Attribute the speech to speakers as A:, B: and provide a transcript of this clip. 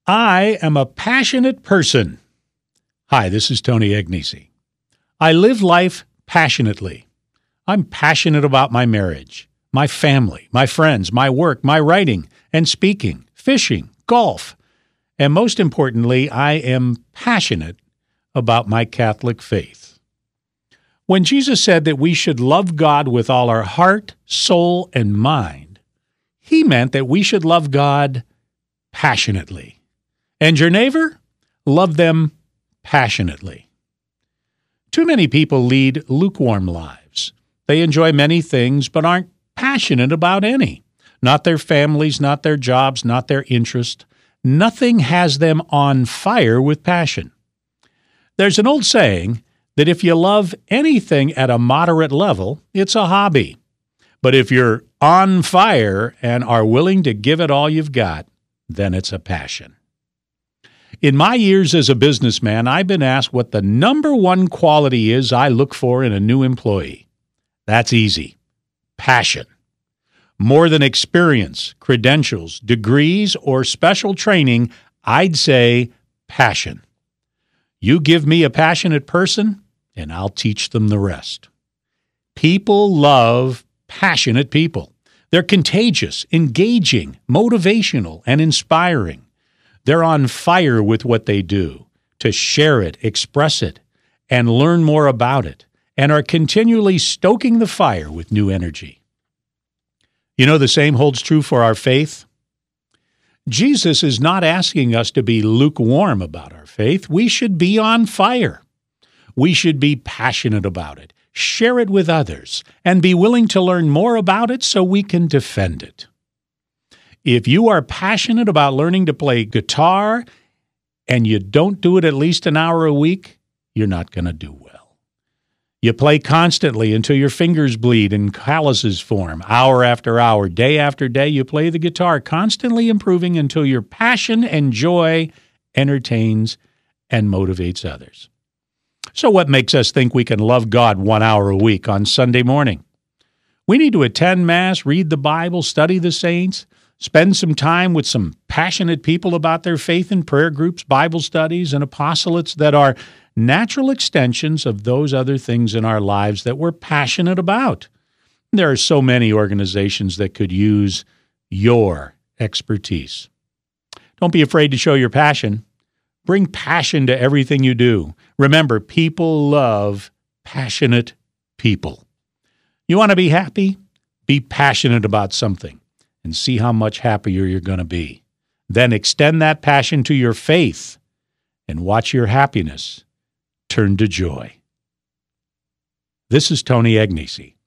A: I am a passionate person. Hi, this is Tony Agnesi. I live life passionately. I'm passionate about my marriage, my family, my friends, my work, my writing and speaking, fishing, golf, and most importantly, I am passionate about my Catholic faith. When Jesus said that we should love God with all our heart, soul, and mind, he meant that we should love God passionately. And your neighbor, love them passionately. Too many people lead lukewarm lives. They enjoy many things but aren't passionate about any. Not their families, not their jobs, not their interest. Nothing has them on fire with passion. There's an old saying that if you love anything at a moderate level, it's a hobby. But if you're on fire and are willing to give it all you've got, then it's a passion. In my years as a businessman, I've been asked what the number one quality is I look for in a new employee. That's easy. Passion. More than experience, credentials, degrees, or special training, I'd say passion. You give me a passionate person, and I'll teach them the rest. People love passionate people. They're contagious, engaging, motivational, and inspiring. They're on fire with what they do, to share it, express it, and learn more about it, and are continually stoking the fire with new energy. You know, the same holds true for our faith. Jesus is not asking us to be lukewarm about our faith. We should be on fire. We should be passionate about it, share it with others, and be willing to learn more about it so we can defend it. If you are passionate about learning to play guitar and you don't do it at least an hour a week, you're not going to do well. You play constantly until your fingers bleed and calluses form. Hour after hour, day after day, you play the guitar, constantly improving until your passion and joy entertains and motivates others. So what makes us think we can love God 1 hour a week on Sunday morning? We need to attend Mass, read the Bible, study the saints, spend some time with some passionate people about their faith in prayer groups, Bible studies, and apostolates that are natural extensions of those other things in our lives that we're passionate about. There are so many organizations that could use your expertise. Don't be afraid to show your passion. Bring passion to everything you do. Remember, people love passionate people. You want to be happy? Be passionate about something and see how much happier you're going to be. Then extend that passion to your faith and watch your happiness turn to joy. This is Tony Agnesi.